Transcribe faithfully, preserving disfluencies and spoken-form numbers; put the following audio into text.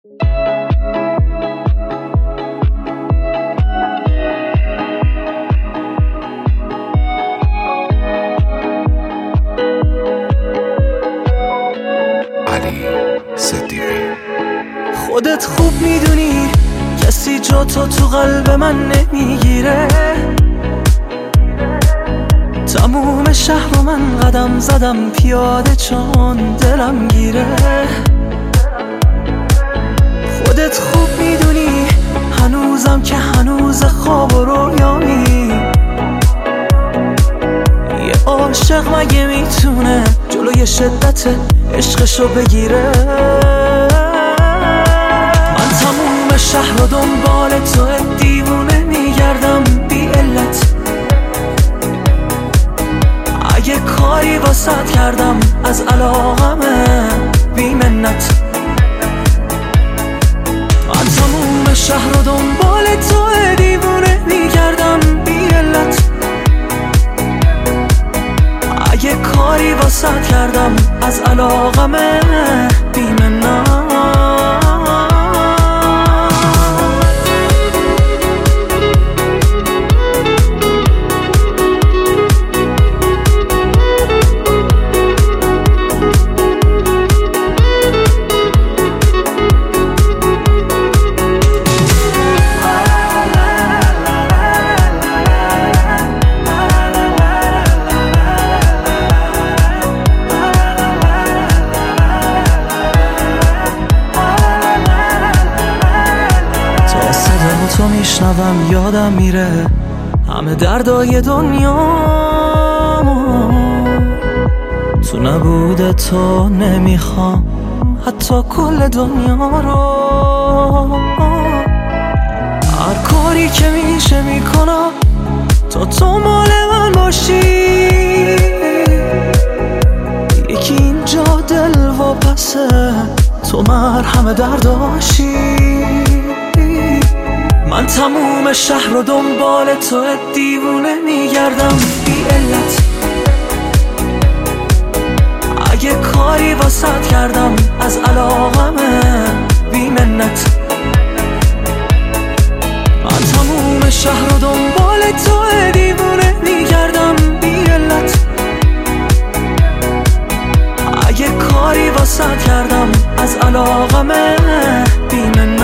خودت خوب میدونی کسی جا تو تو قلب من نمیگیره. تموم شهر رو من قدم زدم پیاده چون دلم گیره. خودت خوب میدونی هنوزم که هنوز خواب و رویایی. یه عاشق مگه میتونه جلوی شدت عشقشو بگیره؟ تموم شهر رو دنبال تو دیوونه میگردم بی علت. اگه کاری واسط کردم از علاقمه بی منت. من تموم شهر رو دنبال تو دیوونه میگردم بی علت. اگه کاری واسط کردم از علاقمه بی منت. تو میشنوم یادم میره همه دردای دنیا. تو نبوده تو نمیخوام حتی کل دنیا رو. هر کاری که میشه میکنم تا تو مال من باشی. یکی اینجا دل واپسه تو مرهم درداشی. من تموم شهر رو دنبال تو دیوونه میگردم بی علت. اگه کاری واسط کردم از علاقمه بی منت. من تموم شهر رو دنبال تو دیوونه میگردم بی علت. اگه کاری واسط کردم از علاقمه بی منت.